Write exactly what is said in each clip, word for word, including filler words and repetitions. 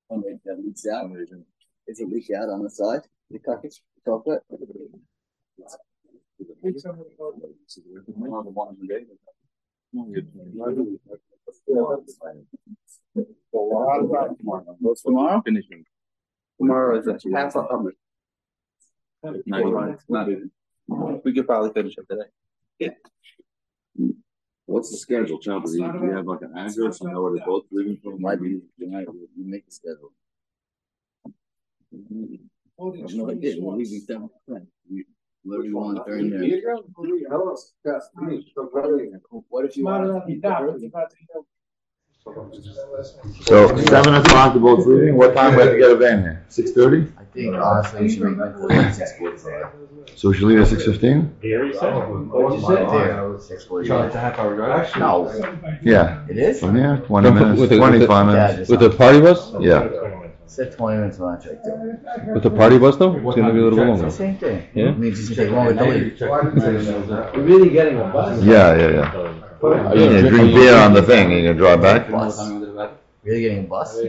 When it uh, leaks out, is it leak out on the side? The cookies, chocolate. What's tomorrow? Finishing. Tomorrow is a half a hundred. Not even. Not even. We could probably finish it today. Yeah. What's the schedule, Chop? Do you have like an address? You know where they're both leaving from? Might be tonight. You make the schedule. No, I did. We're leaving seven percent. Whatever you want during there. What if you want? So seven o'clock the boat's leaving. What time we have to get a van here? Six thirty. I think honestly we should make it six forty-five. So we should leave at six fifteen. What'd you say? Six forty-five. It's a half hour drive. No. Yeah. It is. From here, twenty minutes, With the- twenty-five with the- minutes. With the party bus? Yeah. Said twenty minutes on that too. With the party bus though? It's gonna be a little It's the longer. same thing. Yeah? It means it's gonna take longer to leave. You're really getting a bus? Yeah, yeah, yeah. Are You can drink beer on the thing. You can drive back. Bus. Really getting a bus?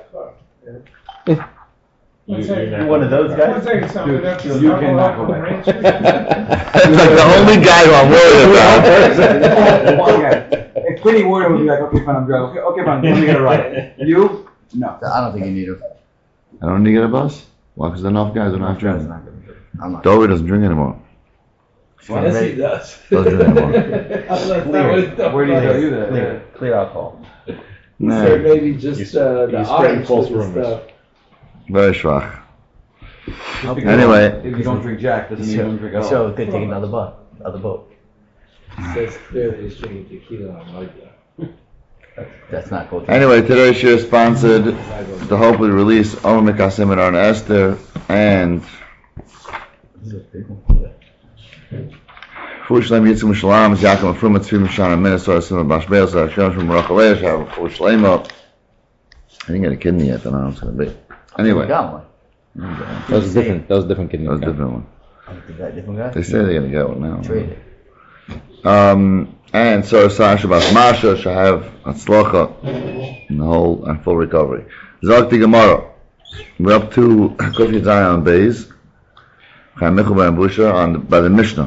You're one of those guys? You cannot go back. Like the only guy who I'm worried about. If Quinny Warner would be like, okay, fine, I'm driving. Okay, okay, fine, let me get a ride. You? No. I don't think you need it. I don't need to get a bus. Why? Because enough guys are not drinking. I'm not. Dory doesn't drink anymore. Yes, he does. Doesn't drink anymore. Where do you go? You there? Clear, clear alcohol. Nah, Or maybe just uh, the orange false with the rumors. stuff. very schwach. Okay. Anyway, If you don't drink Jack, doesn't mean you don't drink at all. So it could take another boat. Other boat. Says clearly he's drinking tequila on like that. That's not cool. anyway, today's show is sponsored to hopefully release Omer Mekasim and Arna Esther and Fushleim Yitzim Shalom, Yaakov Frum, Tzvim Shana Minnesota, Simon Bashbel, Sarashon from Rochalei, Shav Fushleim. I didn't get a kidney yet, I don't know what it's going to be. Anyway, We got one. That was a different. That was a different kidney. that was a different one. Is that a different guy? They say they're going to get one now. Trade it. Um, and so Sasha Bas Masha shall have Atzlocha in the whole and full recovery. Zalti Gemara. We're up to Kofi Zion Bays. Chaim Michel Ben Busha on the, by the Mishnah.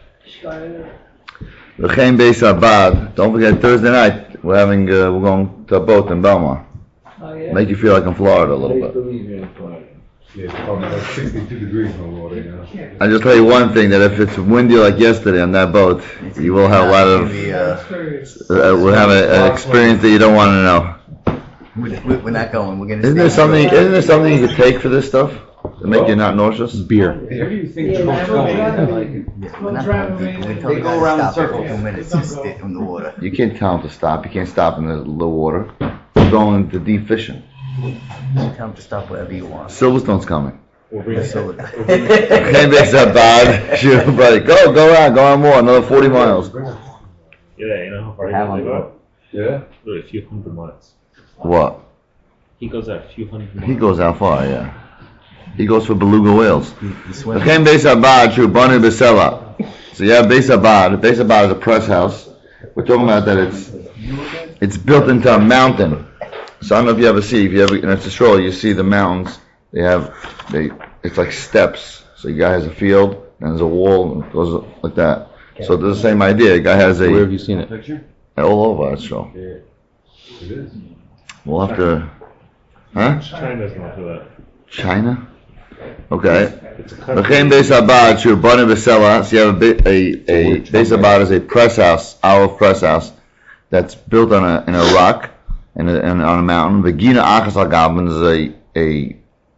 L'chein Beis Abad. Don't forget Thursday night we're having uh, we're going to a boat in Belmar. Oh, yeah? Make you feel like in Florida a little I bit. believe you're in Florida. Yeah, it's probably like sixty-two degrees in the water, you know. I just tell you one thing, that if it's windy like yesterday on that boat, you will have a lot of We, uh, uh, we'll have a, an experience that you don't want to know. we- we're not going. We're gonna. Isn't stay there something? Isn't there something you could take for this stuff to make you not nauseous? Beer. Where do you think the boat's going? Like, Yeah, we're not going. We told They the go guy to around in stop for a circles. few minutes to stay from the water. You can't tell them to stop. You can't stop in the low water. You're going to deep fishing. Tell him to stop wherever you want. Silverstone's coming. So, Can't make that bad. Shoot, buddy. Go, go on, go on more. Another forty miles. Yeah, you know how far he Have goes? on They the go? boat. Yeah? Really, a few hundred miles. What? He goes out a few hundred miles. He goes out far, yeah. He goes for beluga whales. You swim. L'chein Beis Abad Shu Banu B'Sela. So you have Beis Abad. Beis Abad is a press house. We're talking about that it's it's built into a mountain. So I don't know if you ever see, if you ever in a stroll, you see the mountains. They have they it's like steps. So the guy has a field and there's a wall and it goes like that. So there's the same idea. The guy has Where have a you seen it? Picture? all over that show. It is. We'll have to huh? China's not for that. China? Okay. It's a country. L'chein Beis Abad Shu Banu B'Sela. So you have a, bi- a, a Beis Abad is a press house, olive press house that's built on a in a rock and, a, and on a mountain. V'gina Achas Al Gavin is a a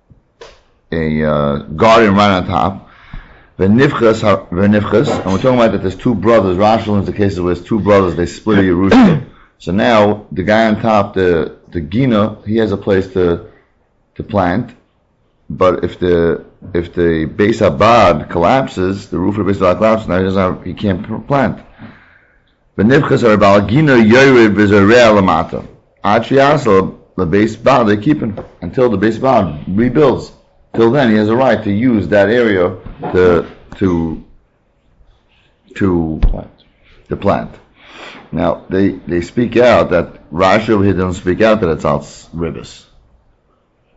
a uh, garden right on top. V'nifchas ha- v'nifchas, and we're talking about that there's two brothers. Rashi learns the cases where there's two brothers. They split a Yerusha. So now the guy on top, the the Gina, he has a place to to plant. But if the if the Beis Abad collapses, the roof of the Beis Abad collapses. Now he doesn't have, he can't p- plant. V'nifchas are about Gina Yored v'Zarei Lamata. Ad sheyasel the Beis Abad they keep him until the Beis Abad rebuilds. Till then, he has a right to use that area to to to plant. To plant. Now they they speak out that Rashi over here doesn't speak out that it's out rivers.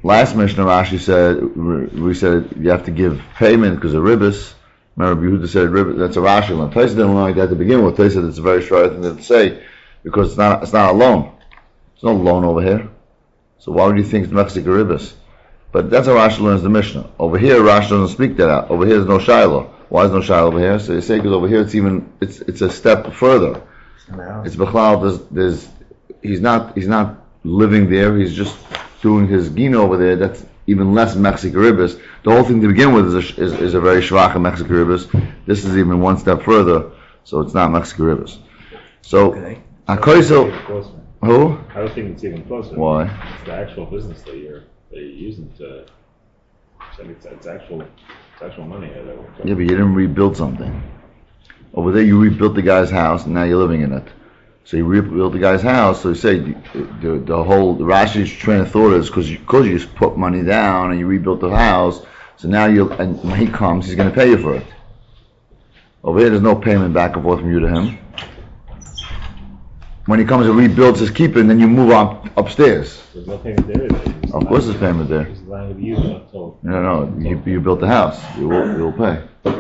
last Mishnah Rashi said, we said you have to give payment because of ribbis. Remember, Yehuda said ribbis, that's a Rashi loan. Taisa didn't like that to begin with. Taisa said it's a very short thing to say because it's not, it's not a loan. There's no loan over here. So why would you think it's Mexican ribbis? But that's how Rashi learns the Mishnah. Over here, Rashi doesn't speak that out. Over here, there's no Shiloh. Why is no Shiloh over here? So they say because over here it's even, it's it's a step further. It's Bechlal, there's, there's, he's not, he's not living there, he's just doing his gina over there, that's even less Mexican ribbis. The whole thing to begin with is a, is, is a very shvacha Mexican ribbis. This is even one step further, so it's not Mexican ribbis. So, Okay. Akoiso, who? I don't think it's even closer. Why? It's the actual business that you're that you're using to. So it's, it's actual, it's actual money. That we're Yeah, but you didn't rebuild something. Over there, you rebuilt the guy's house, and now you're living in it. So you rebuilt the guy's house. So you say the, the, the whole the Rashi's train of thought is because you, cause you just put money down and you rebuilt the house. So now you and when he comes, he's going to pay you for it. Over here, there's no payment back and forth from you to him. When he comes and rebuilds his keeper, and then you move on upstairs. There's no payment there. Is there? Of course, there's payment there. He's allowing to use it until. No, no, you, you built the house. You will, you will pay.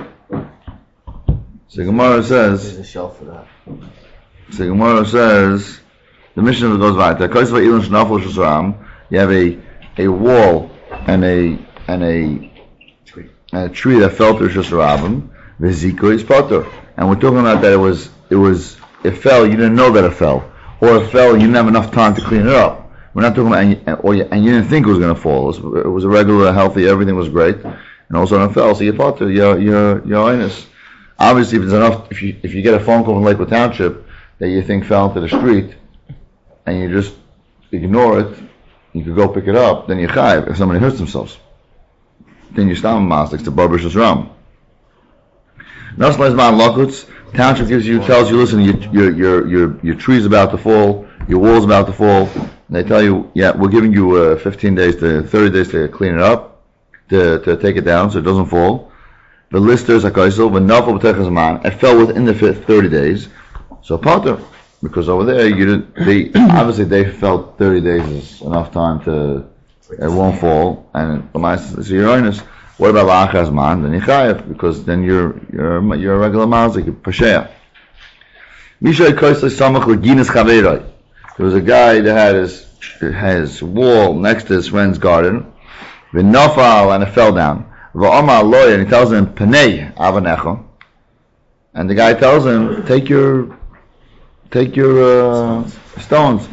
So Gemara says. There's a shelf for that. So Gemara says, the Mishnah goes weiter. You have a a wall and a and a Tree. and a tree that fell to Rishus Rabim. V'ziko is potter, and we're talking about that it was it was it fell. You didn't know that it fell, or it fell. You didn't have enough time to clean it up. We're not talking about and you, or you, and you didn't think it was going to fall. It was, it was a regular, healthy. Everything was great, and all of a sudden it fell. So you're potter. You're you're you're honest. Obviously, if it's enough, if you if you get a phone call from Lakewood Township that you think fell into the street, and you just ignore it, you could go pick it up, then you chayiv if somebody hurts themselves. Then you stop mastic to Bar B'Shus Ram. Nasleizman Lakutz, Township gives you, tells you, listen, your your your your your tree's about to fall, your wall's about to fall, and they tell you, yeah, we're giving you uh, fifteen days to thirty days to clean it up, to to take it down so it doesn't fall. The listers akaisel v'nafal b'techazman, it fell within the thirty days. So potter, because over there you didn't. They obviously they felt thirty days is enough time to it won't fall, and so you're honest. What about la'achaz man? Then you chayev, because then you're you're you're a regular mazik, pasheya. Mishay koisle samach leginas chaverai. There was a guy that had his his wall next to his friend's garden, v'nafal, and it fell down. V'amar loy, and he tells him penei avanecha, and the guy tells him take your Take your uh, stones.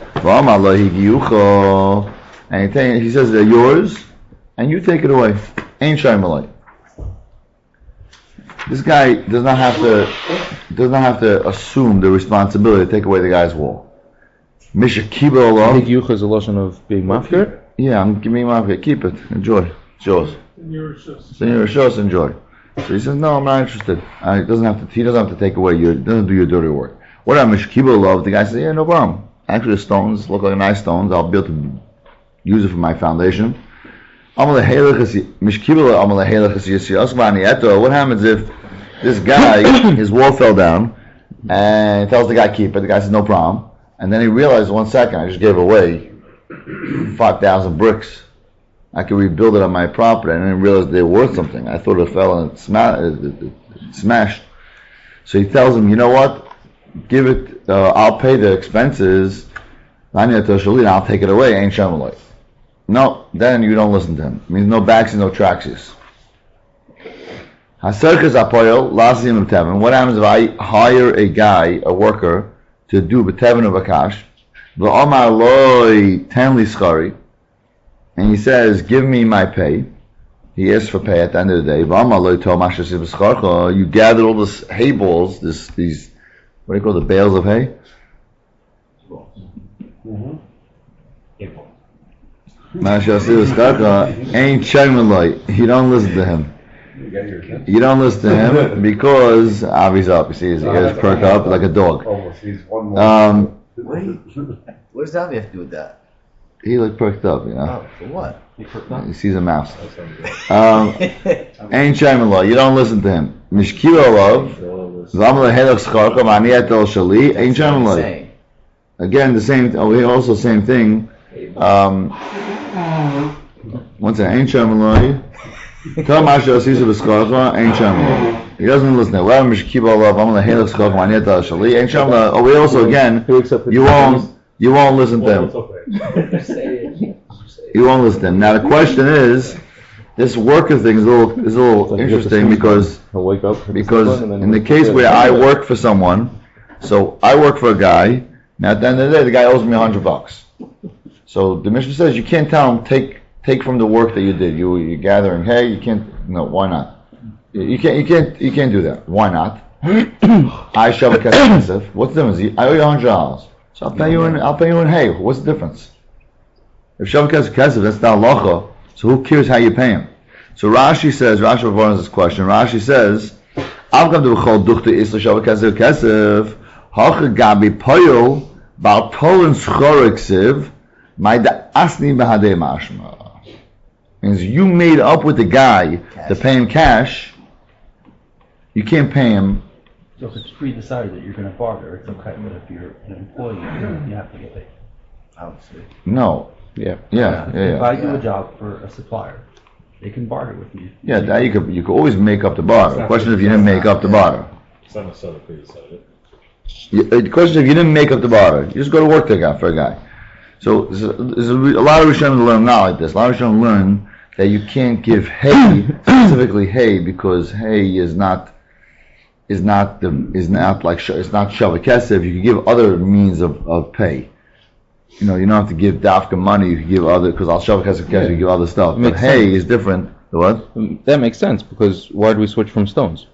And he, take, he says they're yours, and you take it away. Ain't shaymalay. This guy does not have to does not have to assume the responsibility to take away the guy's wall. Misha kiba I think Allah. yuch is a lotion of being mafkir. Yeah, I'm giving you my keep it. Enjoy. It's yours. Then you're a shos, enjoy. So he says, no, I'm not interested. Uh, he doesn't have to. He doesn't have to take away your. Doesn't do your dirty work. What I'm Mishkiba love, the guy says, yeah, no problem. Actually, the stones look like nice stones. I'll be able to use it for my foundation. What happens if this guy, his wall fell down, and he tells the guy keep it, the guy says, no problem. And then he realized, one second, I just gave away five thousand bricks. I could rebuild it on my property, and then realized they were worth something. I thought it fell and it, sma- it, it, it smashed. So he tells him, you know what? Give it, uh, I'll pay the expenses, I'll take it away, ain't shamalay. No, then you don't listen to him. It means no backsies, no tracksies. What happens if I hire a guy, a worker, to do b'tevin of akash, v'omar loy tenli schari, and he says, give me my pay. He asks for pay at the end of the day. V'omar loy tol mashasi b'scharcha, you gathered all this hay balls, this, these, what do you call the bales of hay? Mm-hmm. Mashasi b'scharcha ain't shaymalay. You don't listen to him. You got your attention. You don't listen to him because ah, he's up. You see, his ears perk up like a dog. Almost, he's one more. Um, Wait, what does that have to do with that? he like perked up, you know. Oh, for what? He sees a mouse. Um, ain't shaymalay. You don't listen to him. Mishkila love. Zamal helach scharka maniat el shali. Ain't shaymalay. Saying. Again, the same. Oh, here also same thing. Um, One second, ain't shem loy. Tell Masha Asisa B'Skarcha, ain't shem loy. He doesn't listen. Well, I'm keep all up. I'm gonna handle Skarcha. I need to Shali. Ain't shem loy. Oh, we also again, you won't, you won't listen to him. You won't listen to him. Now the question is, this worker thing is a little, is a little interesting because, He'll wake up. because in the case where I work for someone, so I work for a guy. Now at the end of the day, the guy owes me a hundred bucks. So the Mishnah says you can't tell him take take from the work that you did. You you're gathering hay. You can't. No, why not? You can't. You can't. You can't do that. Why not? I shove a kesef. What's the difference? I owe you a hundred dollars. So I'll pay you in. I'll pay you in hay. What's the difference? If shav kesef, that's not halacha. So who cares how you pay him? So Rashi says. Rashi reports this question. Rashi says, "I'll come to b'chol duchte isla shav kesef kesef hacha gabi poyol bal tolen schoriksiv my da asni behadei mashma." Means you made up with the guy Cash. to pay him cash. You can't pay him. So if it's pre-decided that you're going to barter, it's okay. But if you're an employee, you have to get paid. Obviously. No. Yeah. Yeah. Yeah. If Yeah. I do Yeah. a job for a supplier, they can barter with me. Yeah. That you could. You could always make up the barter. The question is if you didn't make up the barter. It's not necessarily pre-decided. You- The question is if you didn't make up the barter. You just go to work that guy for a guy. So there's a, there's a, re- a lot of Rishonim learn not like this. A lot of Rishonim learn that you can't give hay, specifically hay, because hay is not is not the is not like sh- it's not shavakesef. You can give other means of, of pay. You know, you don't have to give dafka money. You can give other because I'll shavakesef Yeah. you give other stuff. But Makes hay sense. is different. The what? That makes sense because why do we switch from stones?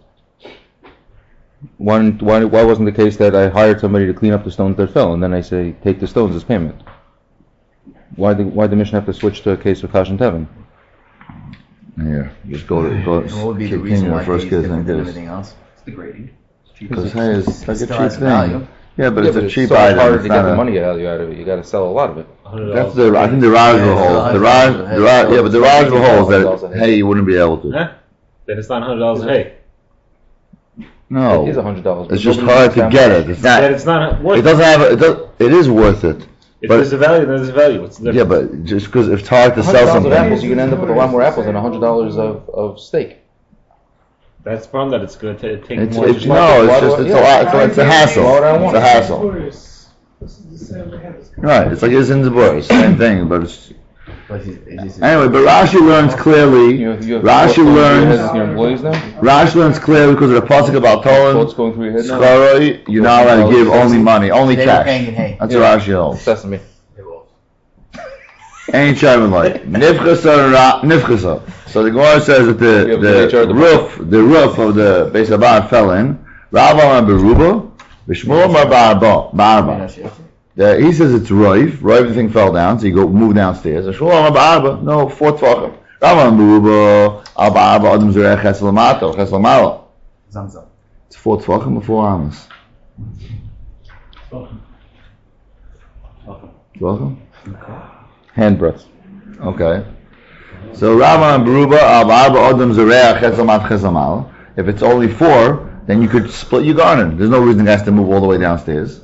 Why, why, why wasn't the case that I hired somebody to clean up the stones that fell and then I say take the stones as payment? Why the why the mission have to switch to a case of Kash and Tevin? Here, just go to go. And what would be the continue reason the why first hay is case different and than this. everything else? It's the grading. It's cheap. Because hay is like It a still cheap has thing. value. Yeah, but it's a cheap so item. harder It's to not get the a- money value out of it. You got to sell a lot of it. That's the. I think the Raj will Yeah, hold. The so Raj, I- the Raj, yeah, but the Raj will hold $100 a that. hay. Hey, you wouldn't be able to. Huh? Then it's not hundred dollars a hay. No, It is a hundred dollars. it's just hard to get it. It's Then not. it's not worth It it. doesn't have. A, it does. It is worth it. If but- there's a value, then there's a value. What's the Yeah, difference? but just because it's hard to hundred sell dollars of something. apples, you can end up with a lot more apples than a hundred dollars of, of steak. That's the problem that it's going to take It's, more. it's than- no. It's Why do just. I- It's a yeah. lot. It's, a- it's a hassle. Why would I It's want a it? hassle. Right. It's like it's in the book. Same thing, but it's. But it's- it's just- Anyway, but Rashi learns clearly. You, you have Rashi what's going through your head learns. as your employees now? Rashi learns clearly because of the pasuk about What's Tolan. going through your head now? Schoroi, you're not allowed to give only money, only They were paying in cash. hay. That's Yeah. what Rashi holds. Sesame. Ain't shaving like nifchasa ra nifchasa. So the Gemara says that the You have the H R the department. roof the roof of the Beis Abad fell in. Rabba and Beruba, Vishmul Mar Barba Barba. The- He says it's roif. Roif, the thing fell down, so you go move downstairs. Vishmul Mar Barba, no fourth tvachim. Rabba and Beruba Al Barba Adam Zerech Chesel Mato Chesel Malo. Zamzam. It's four tvachim or four amas. Tvachim. Hand breaths. Okay. So Rama and Beruba Al Arba Adam Zereach Chesel Mat Chesel Malo. If it's only four, then you could split your garden. There's no reason it has to move all the way downstairs.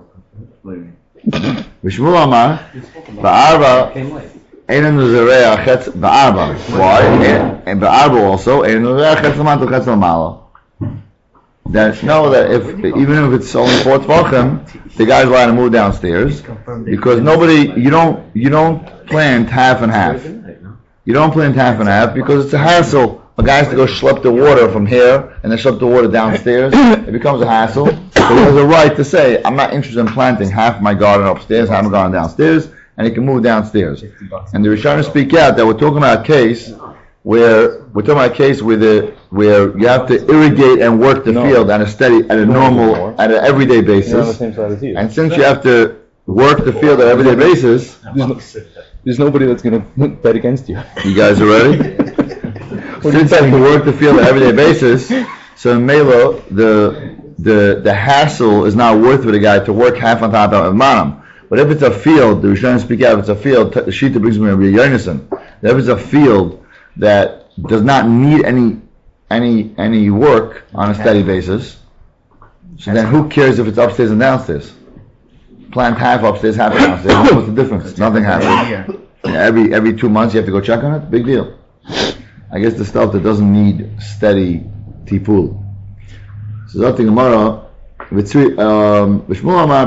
Vishmul Amar Ba'arba Came late. Einan Zereach Chetz Ba'arba. Why? And- And Ba'arba also Einan Zereach Chesel Mat Chesel Malo. That know that if even if it's only four tvachim, the guy's allowed to move downstairs because nobody you don't you don't plant half and half. You don't plant half and half because it's a hassle. A guy has to go schlep the water from here and then schlep the water downstairs. It becomes a hassle. So he has a right to say, I'm not interested in planting half my garden upstairs, half my garden downstairs, and he can move downstairs. And the Rishonim speak out that we're talking about a case where we're talking about a case where the where you have to irrigate and work the No. field at a steady, at a normal, at an everyday You're on the basis. same side as you. And since you have to work the field at an everyday basis, There's, no, there's nobody that's going to bet against you. you guys are ready? Since you have to work the field on an everyday basis, so in Melo, the the the hassle is not worth it for the guy to work half on top of Manam. But if it's a field, the Rishonim speak out, if it's a field, the Shita brings me Rabbi Yonason. If it's a field that does not need any any any work on a steady basis, so then who cares if it's upstairs and downstairs? Plant half upstairs, half downstairs. What's the difference? Nothing happens. every every two months you have to go check on it. Big deal. I guess the stuff that doesn't need steady tipul. So that's the Gemara. Um, and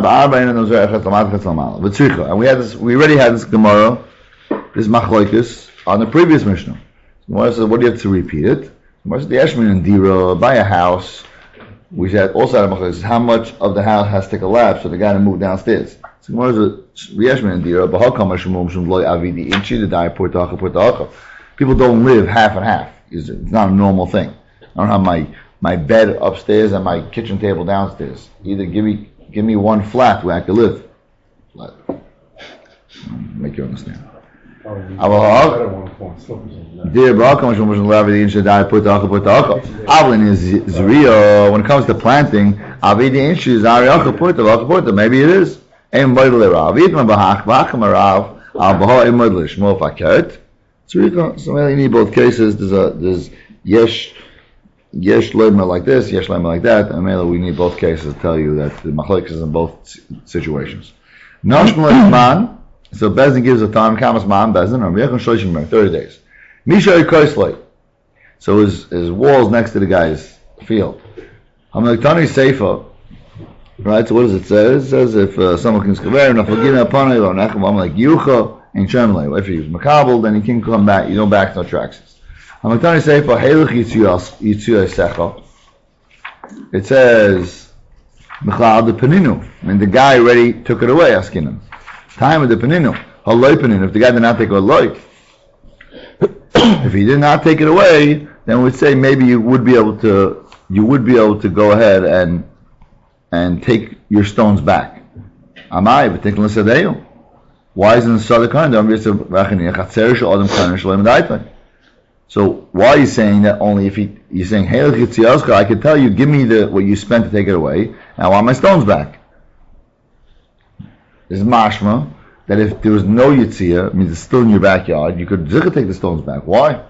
we had this. We already had this Gemara, this Machlokes on the previous Mishnah. Gemara says, "What do you have to repeat it?" Gemara says, "The Yeshmin and Dira buy a house." We said also had Machlokes how much of the house has to take a lap for the guy to move downstairs. So Gemara says, "Yeshmin and Dira, people don't live half and half. It's not a normal thing. I don't have my my bed upstairs and my kitchen table downstairs. Either give me give me one flat where I can live. Flat. Make you understand. Dear Bracham, when it comes to planting, maybe it is. So you need both cases. There's a there's yesh yesh lemma like this, yesh lemma like that. And we need both cases to tell you that the machlokes is in both situations. Nashmal man. So Bezin gives a time, Kamas man Bezin, or Mechon Shloshim Mer, thirty days. Misha Kosley. So his his walls next to the guy's field. Hamlektani Seifa. Right. So what does it say? It says if uh, someone can skaver enough agina upon it, or nechem, I'm like Yucha. In Shamlay, if he was makabel, then he can come back. You know, back no tracks. It says, the peninu. I mean, the guy already took it away. Asking him, time of the peninu. Haloi peninu. If the guy did not take it away, if he did not take it away, then we'd say maybe you would be able to. You would be able to go ahead and and take your stones back. Amai, but take l'sadeyu. Why isn't the Sadeh kind of So why are you saying that only if he you're saying hey I could tell you give me the what you spent to take it away and I want my stones back. This is mashma that if there was no yitzia, means it's still in your backyard, you could zikr take the stones back. Why?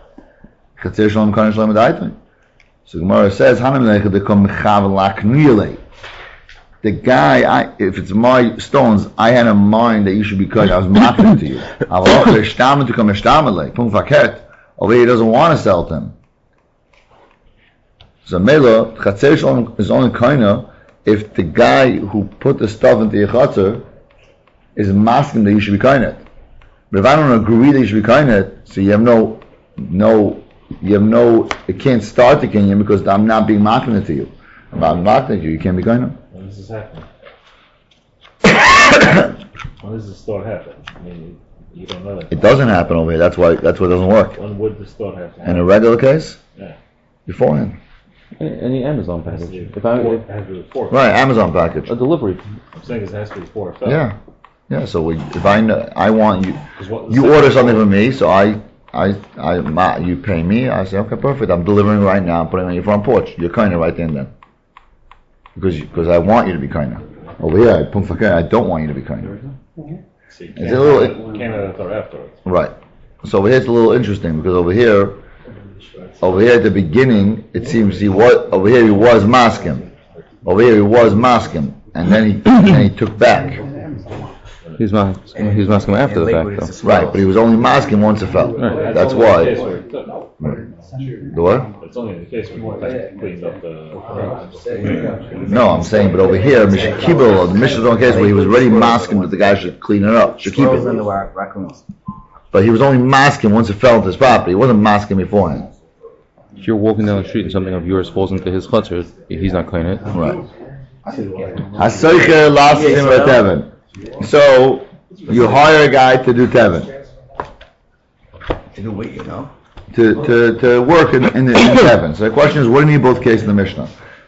So Gemara says the guy, I, if it's my stones, I had in mind that you should be cut. I was mocking to you. Over here, he doesn't want to sell them. So Mela, Chatzer is only kind of if the guy who put the stuff into your Chatzer is masking that you should be kind of. But if I don't agree that you should be kind of, so you have no, no, you have no, it can't start the Kenyan because I'm not being mocking to you. If I'm mocking to you, you can't be kind of. When does this happen? When does this thought happen? I mean, you don't know that. It doesn't happen over here. That's why. That's why it doesn't work. When would this thought happen? In a regular case, yeah, beforehand. Any Amazon package. If I, before, if, it has to be before. Right, Amazon package. A delivery. I'm saying it has to be before it fell. Yeah, yeah. So we, if I know, I want you, What, you order something from me, so I, I, I, my, you pay me. I say, okay, perfect. I'm delivering right now. I'm putting it on your front porch. You're kind of right there and then. Because because I want you to be kind of. Over here, I, I don't want you to be kind of. See, you It's can't a little- have it- can't have it thought afterwards. Right. So over here it's a little interesting because over here, over here at the beginning, it seems he was over here he was masking. Over here he was masking, and then he then he took back. He's mas- he's masking after the fact, though. Right, but he was only masking once it fell. Right. That's only why. the case where it took. The what? It's only in the case where he cleaned up the crowds. No, I'm saying, but over here, Mishnah Kibbutz, the Mishnah's own case where he was already masking, but the guy should clean it up, should keep Squirrels and it. the ra- raccoons. But he was only masking once it fell into his property. He wasn't masking beforehand. If you're walking down the street and something of yours falls into his chutzner, he's not cleaning it. Right. Hasoicher lasim v'teven. So you hire a guy to do teven, To do what, you know? to to to work in in, the, in teven. So the question is, what do you need both cases in the Mishnah?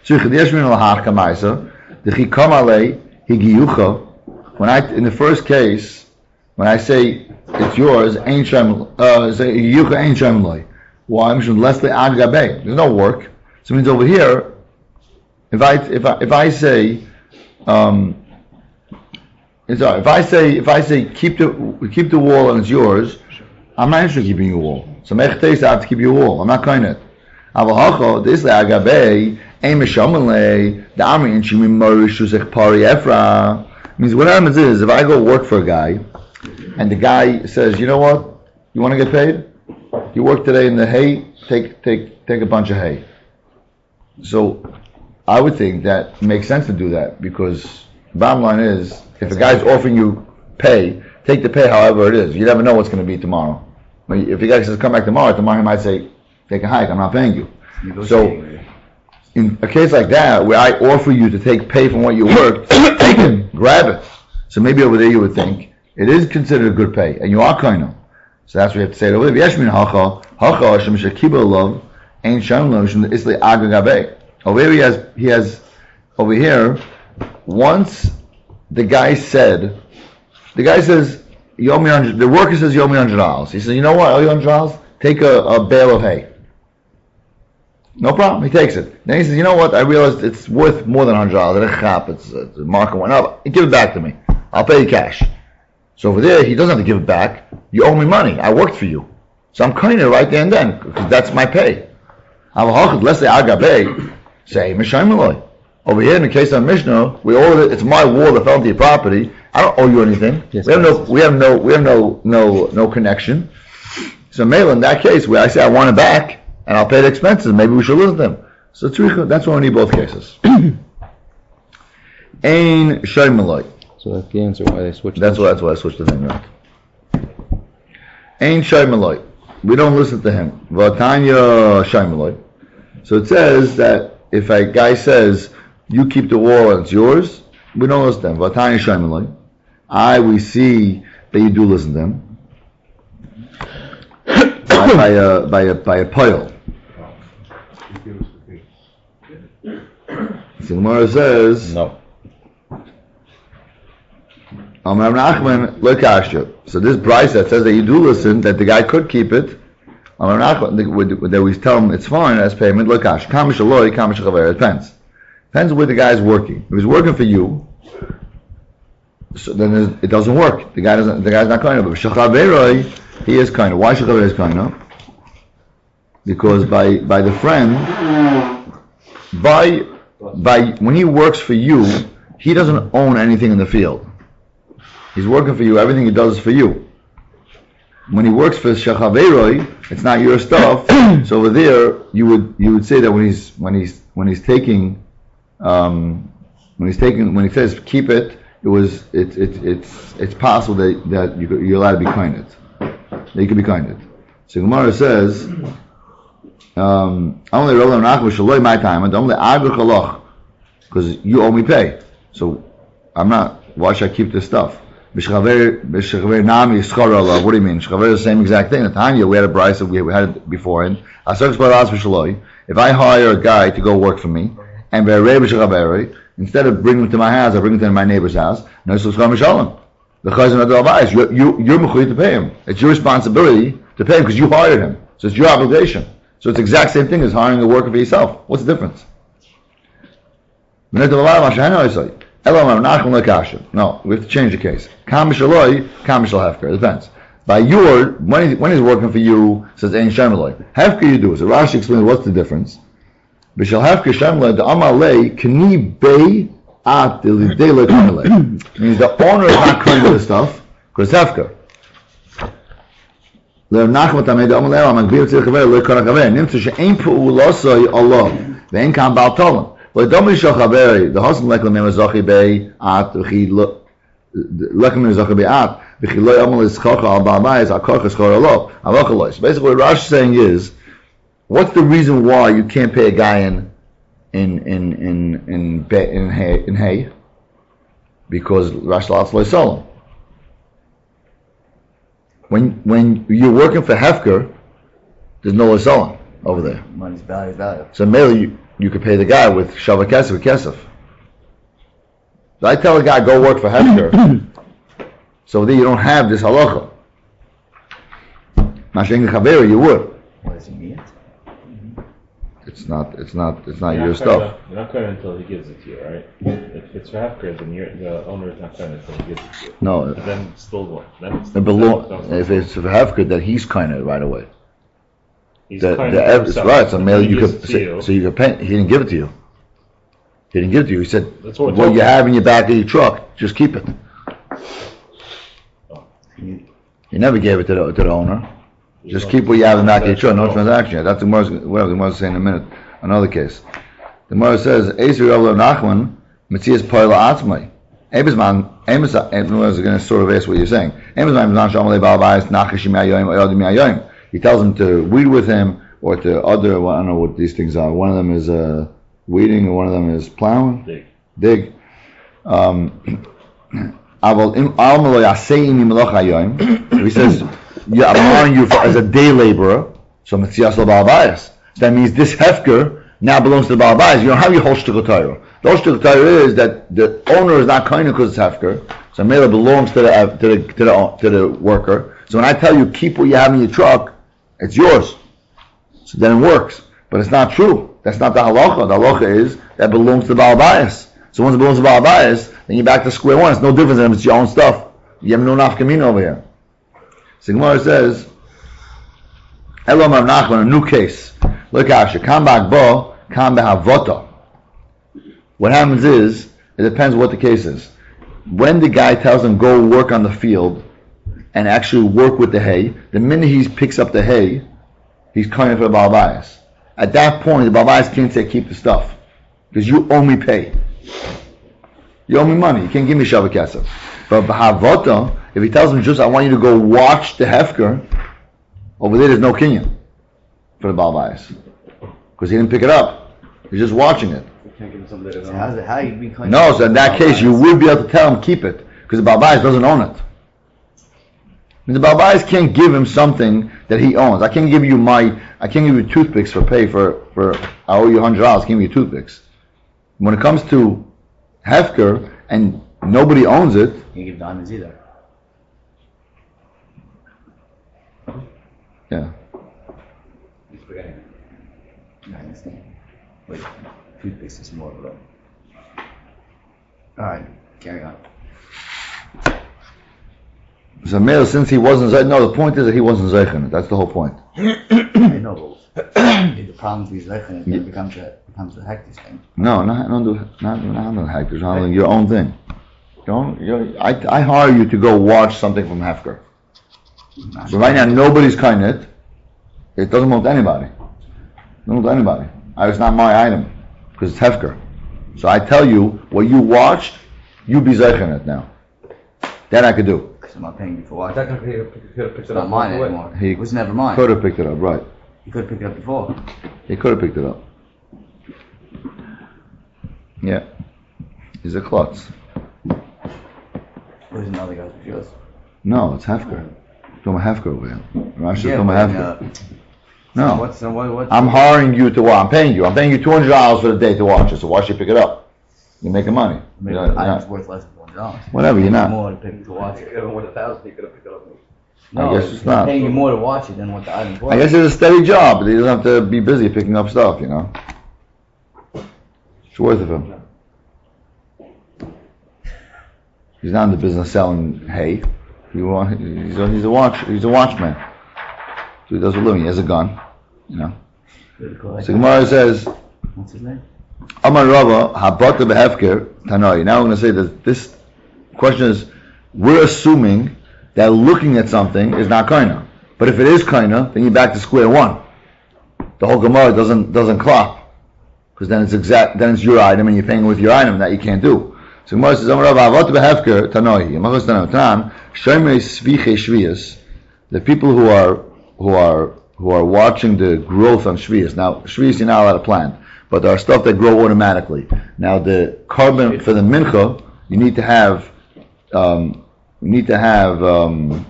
When I in the first case, when I say it's yours, ain't shem uh say yucha ain't shem loy. Why? There's no work. So it means over here, if I if I if I say, um, it's all right. If I say if I say keep the keep the wall and it's yours, I'm not interested in keeping your wall. So mechtes I have to keep your wall. I'm not kind of. Avahacho this leagabe aim mishamalei the army and shimi morishusech pari efra means what happens is if I go work for a guy and the guy says, you know what, you want to get paid? You work today in the hay, take take take a bunch of hay. So I would think that it makes sense to do that, because bottom line is, if a guy's offering you pay, take the pay however it is. You never know what's going to be tomorrow. If the guy says come back tomorrow, tomorrow he might say, take a hike, I'm not paying you. So in a case like that, where I offer you to take pay from what you worked, take it, grab it. So maybe over there you would think it is considered a good pay, and you are kind of. So that's what you have to say over there. Over here he has, he has, over here, once the guy said, the guy says, you owe me hundred, the worker says you owe me hundred dollars. He says, you know what, I owe you hundred dollars? Take a, a bale of hay. No problem, he takes it. Then he says, you know what, I realized it's worth more than hundred dollars. It's, it's, the market went up. Give it back to me. I'll pay you cash. So over there, he doesn't have to give it back. You owe me money. I worked for you. So I'm cutting it right there and then, because that's my pay. Let's say Agabe, say Mishaymaloi. Over here in the case of Mishnah, we owe it, it's my wall that fell into your property. I don't owe you anything. Yes, we have no we have no we have no no no connection. So Mela, in that case where I say I want it back and I'll pay the expenses, maybe we should listen to them. So tzricha, that's why we need both cases. Ein Shaymaloi. So that's the answer why they switched. That's why that's why I switched the thing right. Ein Shaymaloi. We don't listen to him. Vatanya Shaymaloi. So it says that if a guy says, you keep the wall and it's yours, we don't listen to them. Vatanya Shaymaloi. I, we see that you do listen to them. by, by a by a by a pile. So Gemara says no. Amar Nachman lekashya. So this Bryce that says that you do listen, that the guy could keep it. Amar Nachman that we tell him it's fine as payment lekashya. Kamish aloi, kamish chaver. It depends. Depends where the guy is working. If he's working for you, so then it doesn't work. The guy doesn't. The guy's not kind of. But shachaveroi, he is kind of. Why shachaveroi is kind of? Because by by the friend, by by when he works for you, he doesn't own anything in the field. He's working for you. Everything he does is for you. When he works for shachaveroi, it's not your stuff. So over there, you would you would say that when he's when he's when he's taking, um, when he's taking when he says keep it, it was it, it it's it's possible that that you could, you're allowed to be kinded. That you could be kinded. So Gemara says, um, only my time and only because you owe me pay. So I'm not. Why should I keep this stuff? What do you mean? Shchaver is the same exact thing. In Tanya, we had a price we we had it beforehand. If I hire a guy to go work for me, and instead of bringing him to my house, I bring him to my neighbor's house. The chazan you you you're mechuyev to pay him. It's your responsibility to pay him because you hired him. So it's your obligation. So it's the exact same thing as hiring a worker for yourself. What's the difference? No, we have to change the case. Kamish aloi, kamish al hefker. It depends. By your, when, he, when he's working for you, says ein shemeloi. Hefker you do. So Rashi explains what's the difference. B'shal hefker shemeloi, the amalei, kni bei at l'idei le'kamelei. Means the owner is not clean with the stuff, because it's hefker. Le'nachmat amei the amalei, amagbil tzil chaver, le'kara chaver. Nimtzu she'ein pu'ulosoi Allah. Ve'en kam ba'al tolam. But the husband like the Zachi Bey at he look like him Zachi Bey at he lo yamal is kocha al ba'bai is akocha skor alo avachalois. Basically, what Rash is saying is, what's the reason why you can't pay a guy in in in in in in, in hay in hay? Because Rash lost lo solim. When when you're working for Hefker, there's no lo solim over there. Money's value, value. So mainly you. You could pay the guy with Shava Kesef with Kesef. So I tell a guy, go work for Hefker. So then you don't have this halacha. Mashing Chaveri, you would. What does he mean? It's not, it's not, it's not You're your not stuff. Enough, you're not cutting until he gives it to you, right? If it's for Hefker, then you're, the owner is not cutting until he gives it to you. No. And then it's still going. Then it's It belong, if it's for Hefker, that he's kind of right away. He's The, kind the, of it's himself. right, so When maybe he you gives could, it to so, you, so you could pay, he didn't give it to you. He didn't give it to you, he said, That's what we're what you talking have in your back of your truck, just keep it. You, You never gave it to the, to the owner. Just keep what you have in the back of your truck, no transaction. That's the Gemara's, whatever the Gemara's saying in a minute. Another case. The Gemara says, Eisri Rav Nachman, Metzias Poila Atzmai. Ebesman, Emes, Emes, going to sort of ask what you're saying. Ebesman, Zan Shamalei Balabais, Nachashim Ayoim, Oyadim Ayoim. He tells him to weed with him, or to other, well, I don't know what these things are. One of them is uh, weeding, and one of them is plowing. Dig. Dig. Um, he says, yeah, I'm hiring you for, as a day laborer, so Metzias Balabais. That means this hefker now belongs to the Balabais. You don't have your whole shtickle Torah. The whole shtickle Torah is that the owner is not kind of because it's hefker, so Mela belongs to the, to the to the to the worker. So when I tell you keep what you have in your truck, it's yours. So then it works. But it's not true. That's not the halacha. The halacha is that belongs to the Balabais. So once it belongs to the Balabais, then you're back to square one. It's no difference than if it's your own stuff. You have no nafkamina over here. So Gemara says, Elom Rav Nachman, a new case. Look at it. Kam ba'agbo, kam be'havota. What happens is, it depends what the case is. When the guy tells him go work on the field and actually work with the hay, the minute he picks up the hay, he's coming for the Balabais. At that point, the Balabais can't say keep the stuff because you owe me pay. You owe me money. You can't give me Shavah Kesef. But B'havota, if he tells him just I want you to go watch the hefker, over there there's no kinyan for the Balabais because he didn't pick it up. He's just watching it. So how's it, how you be claiming? No, so in that case you would be able to tell him keep it because the Balabais doesn't own it. I mean, the Balabais can't give him something that he owns. I can't give you my, I can't give you toothpicks for pay for, for I owe you one hundred dollars, I can't give you toothpicks. When it comes to hefker and nobody owns it, You can't give diamonds either. yeah. I understand. Wait, toothpicks is more of a... Alright, carry on. So male, since he wasn't Zeich, no, the point is that he wasn't Zeichen. That's the whole point. I know, but if the problem is like it then becomes a becomes a hectic thing. No, not don't do not not handling hackers, handling your own thing. Don't you I I hire you to go watch something from Hefker. But right now nobody's kind it. It doesn't belong to anybody. It doesn't belong to anybody. I, it's not my item because it's Hefker. So I tell you what you watched, you be Zeichen it now. That I could do. Because I'm not paying you for watching. Technically, he could have picked It's it not up. mine away. anymore. He It was never mine. Could have picked it up, right? He could have picked it up before. He could have picked it up. Yeah. He's a klutz. Where's another guy's yours? No, it's Hefker. Talking about Hefker over here. Rasha's Yeah, talking but, about Hefker. uh, No. What's the, what, what's I'm hiring you to watch. I'm paying you. I'm paying you two hundred dollars for the day to watch it. So why should you pick it up? You're making money. Maybe You're the not- item's you're not- worth less than one dollars. Whatever, you're not. More to pick to watch If it. it was a thousand, he could have picked it up. No, guess it's not. paying you more to watch it than what the item's worth. I guess it's a steady job, but he doesn't have to be busy picking up stuff, you know. It's worth it for him. He's not in the business of selling hay. He want, he's, a, he's a watch. He's a watchman. So he does a living. He has a gun, you know. Pretty cool. So Gemara says, What's his name? Amar Rava habata behefker tanoi. Now we're going to say that this question is, we're assuming that looking at something is not kaina. But if it is kaina, then you're back to square one. The whole Gemara doesn't doesn't clap, because then it's exact. Then it's your item, and you're paying with your item that you can't do. So Gemara says, Amar Rava habata behefker tanoi. Yamachos tanan shoymei sviche shvius. The people who are who are who are watching the growth on shvius. Now shvius you're not allowed to plant, but there are stuff that grow automatically. Now the carbon for the mincha, you need to have. Um, You need to have um,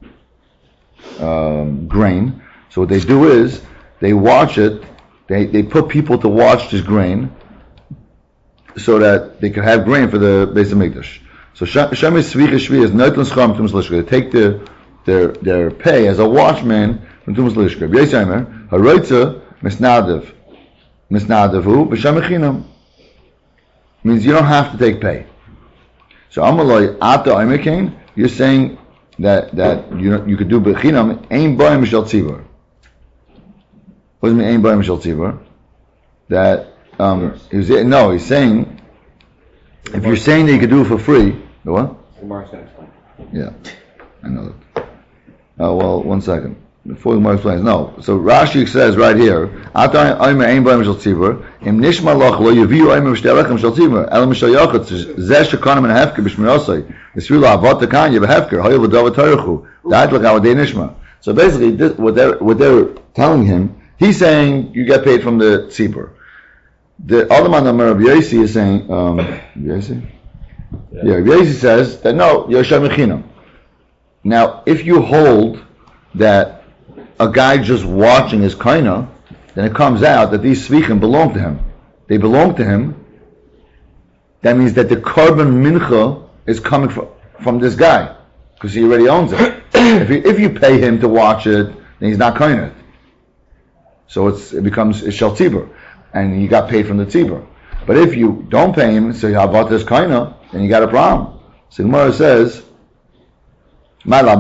um, grain. So what they do is they watch it. They they put people to watch this grain, so that they could have grain for the Beis Hamikdash. So Shemesh Svicha Shvi is Neutlin Scham Tumas Lishka. They take the, their their pay as a watchman from Tumas Lishka. Yisaymer Haroitza Misnadav Misnadavu B'Shem Echinam means you don't have to take pay. So Amaloi Ata Aimekin, you're saying that that you you could do B'Chinam Ein Bayim Mishal Tzibur. What does it mean Ein Bayim Mishal Tzibur? That um he's no, he's saying if you're saying that you could do it for free, the what? Lamar's going to explain. Yeah, I know that. Oh, well, one second. Before the Gemara explains, no. So Rashi says right here, "Ata oimer ein b'oimer shel tzibur, im nishma loch lo yaviu oimer b'shtei lechem shel tzibur, el mishal yachad zeh shekanim and hefker b'shmirosai, yisru la'avot tekanya b'hefker, hoyev l'davat taruchu, da'at l'chavodei nishma." So basically, this, what they're what they're telling him, he's saying you get paid from the tzibur. The other man, Rabbi Yosi, is saying, um, Rabbi Yosi? Yeah, Rabbi Yosi says that no, Yosha Mechinam. Now, if you hold that a guy just watching is kaina, then it comes out that these svichim belong to him. They belong to him. That means that the korban mincha is coming from, from this guy, because he already owns it. if, you, if you pay him to watch it, then he's not kaina. So it's, it becomes a shel tzibur, and you got paid from the tzibur. But if you don't pay him, so you have bought this kaina, then you got a problem. So Gemara says, so it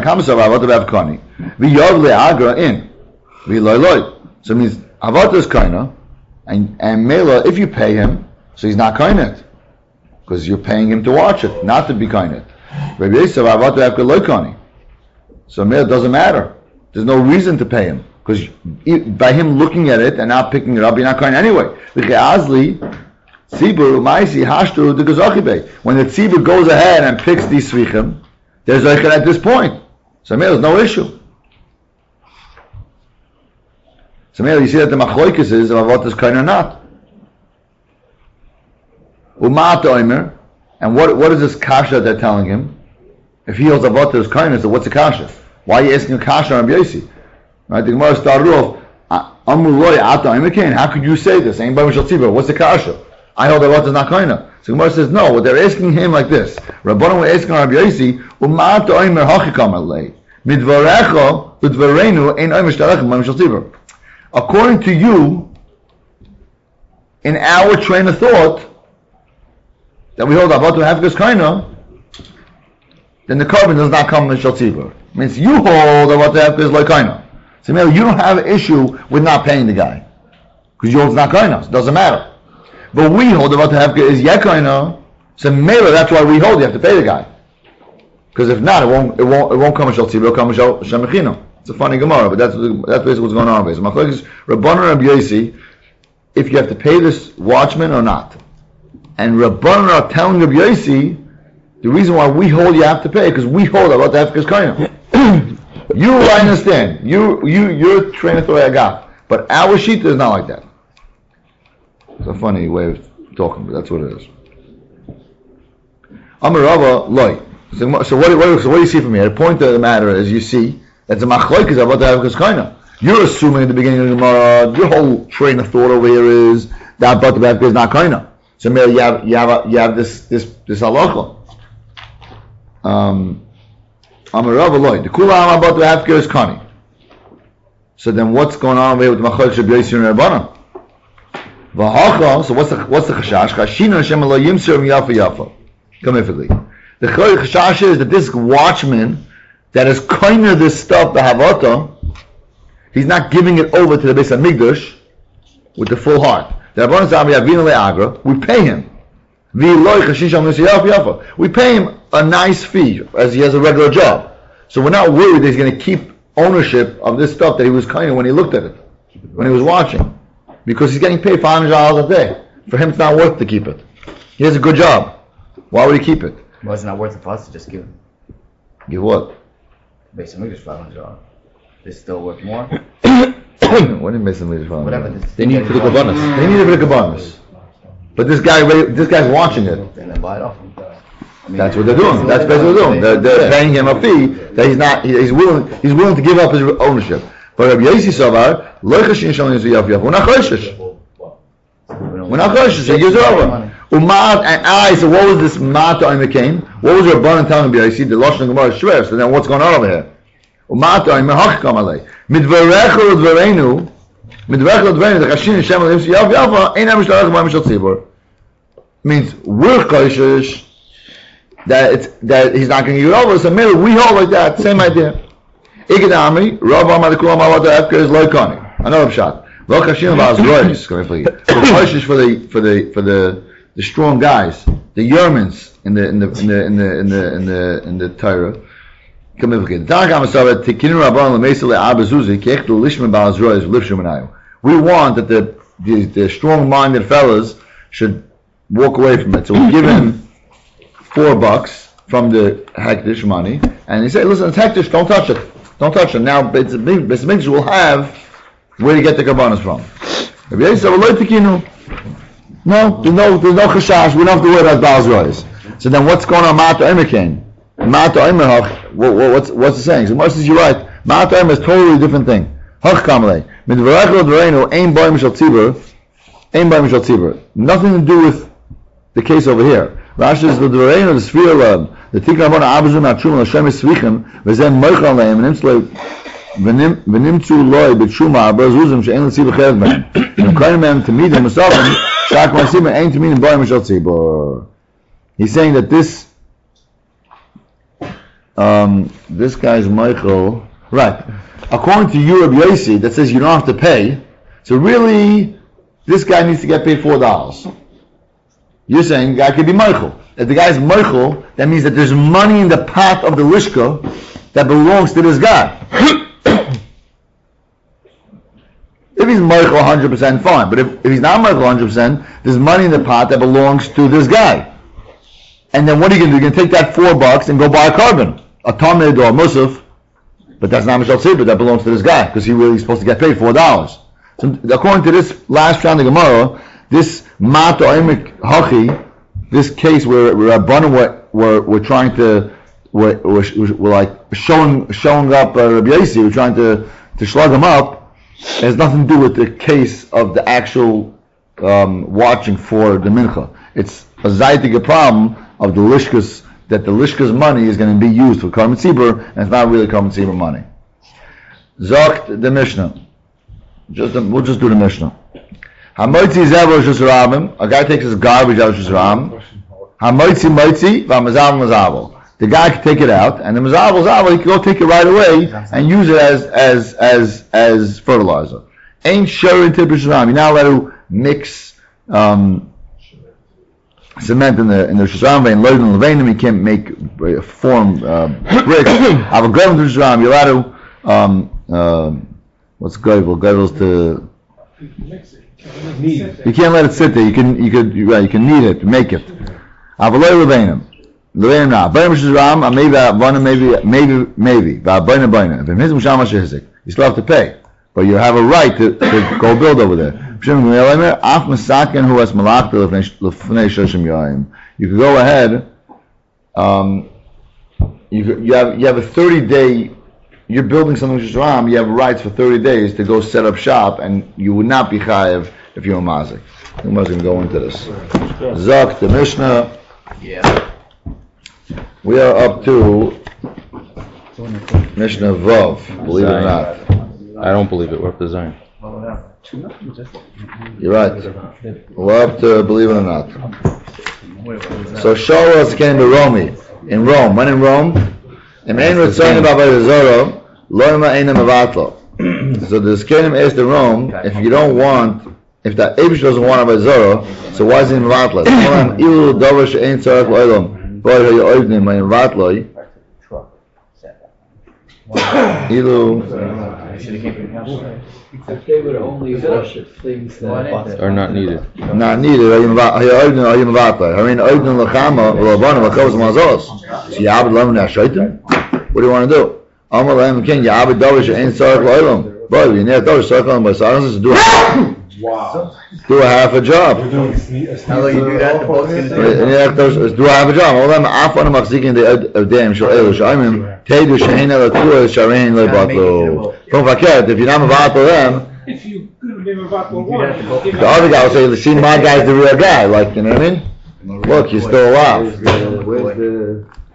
means Avat is kaina, and and Mela, if you pay him, so he's not kainet, because you're paying him to watch it, not to be kainet. Rabbi Yisrael Avat Avka loy kani, so Mela doesn't matter. There's no reason to pay him, because by him looking at it and not picking it up, you're not kainet anyway. When the tzibur goes ahead and picks these svichim, there's like at this point. So there's no issue. So you see that the machloikis is of what is kind or not. Umat oimer, and what what is this kasha they're telling him? If he holds avot is kindness, so what's the kasha? Why are you asking a kasha on Rabbi Yosi? Right? The Gemara started off, Amuloi ata oimer. How could you say this? Ain't by Mishal What's the kasha? I hold avot is not kindness. So Gemara says no. What they're asking him like this: Rabbanon were asking Rabbi Yosi, Umat oimer hachikam alei midvarecha udvarenu ein oimer shtarechem by Mishal Tzibur. According to you, in our train of thought, that we hold Avot Havkas Kaina, then the carbon does not come in Shal Tzibur. Means you hold Avot Havkas like Kaina. So you don't have an issue with not paying the guy, because you hold not Kaina. So it doesn't matter. But we hold Avot Havkas is Yekaina. So Mela, that's why we hold. You have to pay the guy, because if not, it won't. It won't. It won't come in Shal Tzibur. It'll come in Shal Shemechino. It's a funny Gemara, but that's that's basically what's going on. Basically, Rabbanan Rabbi Yosi, if you have to pay this watchman or not, and Rabbanan are telling Rabbi Yosi, the reason why we hold you have to pay because we hold about the Hefkas Kaina. You, I understand. You, you, your train of thought I got, but our sheet is not like that. It's a funny way of talking, but that's what it is. Amar Rava loy. So what, so what, so what do you see from here? The point of the matter is, you see. That's a machlokes about the Havkas Kaina. You're assuming at the beginning of the Gemara, your whole train of thought over here is that about the Havkas is not Kaina. So maybe you have you have a, you have this this this halacha. Um, Amar Loy. The kula about the Havkas is Kaina. So then what's going on over here with the machlokes of Yosi and Rabbanan? V'hacha. So what's the what's the chashash? Chashina Hashem lo yimser yafa yafa. Come here, the chashash is that this watchman that is kind of this stuff, the Havata, he's not giving it over to the Beis HaMikdash with the full heart. We pay him. We pay him a nice fee as he has a regular job. So we're not worried that he's going to keep ownership of this stuff that he was kind of when he looked at it, when he was watching. Because he's getting paid five hundred dollars a day. For him, it's not worth to keep it. He has a good job. Why would he keep it? Well, it's not worth it for us to just give him. Give what? Beis HaMikdash five hundred dollars. They still worth more. What did Beis HaMikdash five hundred dollars? Whatever. This, They need for the Kabbanis. They need a bit of Kabbanis. But this guy, this guy's watching it. and then buy it off him. I mean, That's what they're doing. That's basically what they're doing. They're, they're paying him a fee that he's not. He, he's willing. He's willing to give up his ownership. But Rabbi Yosi Savar, lo chashin shalom yisuyaf yaf. We're not chashish. We're not chashish. He gives it over. Umad and I. So what was this mat on the came? What was Rabbanan telling Rabbi Yosi? The lashon Gemara is shver. So then what's going on over here? Umad on mehachkam alei. Midvarechu dvarenu. Midvarechu dvarenu. The chashin shalom yisuyaf yaf. Ein amishlarach b'amishal tzibur. Means we're chashish. That it's that he's not going to give it over. So maybe we hold like that. Same idea. Ikadami, Rav Amar Kulam Avata Efker is Loikani. Another shot. Lo Kashim Vazrois. Come here, please. For the for the for the the strong guys, the Yermans in the in the in the in the in the in the in the Torah. come in again. Tagam Masaba Tikinu Rabban Lemesele Abazuzi Kechlu Lishman Balazroy Lifshumanayim. We want that the the, the strong-minded fellas should walk away from it. So we give him four bucks from the hektish money, and he say, "Listen, it's hektish. Don't touch it. Don't touch it." Now, Beis Mikdash will have where you get the karbanos from. Rabbi Yosef said, "Well, Tikinu." No, there's no, there's no chashash. We don't have to worry about Balazroy. So then, what's going on? Ma'at Oimer Ma'at Oimer, what's what's it saying? So Moshe says, you're right. Ma'at Oimer is a totally different thing. Hach Kamalei. Midvarech lo Dvareinu ein b'ay mishal tzibur, ein b'ay mishal tzibur. Nothing to do with the case over here. Rashi says the Dvareinu the Sfira lab, the Tikra Rabbanan Abazum Atshum L'Shem Esvichim, v'zem Moichal Leim v'nim v'nimtzu loy b'tshuma abazuzim she'en l'tzibur cherev b'hem. V'nim koyim mem tamidim musafim shak ma'asim ein tamidim b'ay mishal tzibur. He's saying that this um, this guy's Michael, right? According to you, Rabbi Yossi, that says you don't have to pay. So really, this guy needs to get paid four dollars. You're saying the guy could be Michael. If the guy's Michael, that means that there's money in the pot of the lishka that belongs to this guy. If he's Michael one hundred percent, fine. But if, if he's not Michael one hundred percent, there's money in the pot that belongs to this guy. And then what are you going to do? You're going to take that four bucks and go buy a carbon, a tamid or a musaf, but that's not Mishal Tzibur, that belongs to this guy, because he really is supposed to get paid four dollars. So according to this last round of Gemara, this Mat Oimek Hachi, this case where Rabbanan were, were, were trying to, were, were, were like showing showing up uh, Rabbi Yossi, were trying to, to slug him up, has nothing to do with the case of the actual um, watching for the mincha. It's a zaytige problem of the lishkas, that the lishka's money is going to be used for Karmen Tzibur, and it's not really Karmen Tzibur money. Zokt the Mishnah. Just we'll just do the Mishnah. Hamoitzi zevo shus rabim. A guy takes his garbage out of shus rabim. Hamoitzi moitzi v'amazav mazavel. The guy can take it out, and the mazavel zavel, he can go take it right away and use it as as as as fertilizer. Ain't sure in tipish rabim. You're not allowed to mix um, cement in the in the shusram vein, load in the vein, and you can't make uh, form uh, bricks. Have a gravel to shusram. You're allowed to um, uh, what's gravel? Gravel's to you can't let it sit there. You can you could you, uh, you can knead it, make it. Have a load leveinim. Leveinim now. Beinim shusram. Maybe maybe maybe maybe. Beinim beinim. If it's musham shehizik, you still have to pay, but you have a right to, to go build over there. You could go ahead. Um, you could, you have you have a thirty day. You're building something shusram. You have rights for thirty days to go set up shop, and you would not be chayev if you're a mazik. I'm not going to go into this. Zok the Mishnah. Yeah. We are up to Mishnah Vav. Believe it or not. I don't believe it. We're up to Zion. You're right. We're up to believe it or not. So Shalos came to Rome. In Rome. When in Rome? So the Zkenim asked in Rome, if you don't want, if the Abish doesn't want Avodah Zarah, so why is it Mevatla? Ilu davar she'ein tzarech lo'olam, v'ay ha'yo'odnim ma'in Mevatloi. Ilu If they would only worship things that Are not needed. not needed. Ha'yo'odnim ha'yim Mevatloi. I mean, Odnim l'chama v'lo'banim v'chavos ma'azos. So Yabed Lam Nashaitim? What do you want to do? Amar Lam Ken Yabed davar she'ein tzarech lo'olam. Boy, you need a davar tzarech lo'olam by silence to do it. Wow. Do a half a job. You're doing a sne- a sneeze. How long you do that? The book's gonna Yeah, do a half a job. All them afon machzikin the dem shel elu shaimim teidu shehina latua sharein lebatlo. Don't forget, if you're not mevatel them, If you could be about one, the other guy will say, "See, my guy's the real guy." Like, you know what I mean? Look, you're still alive. Where's the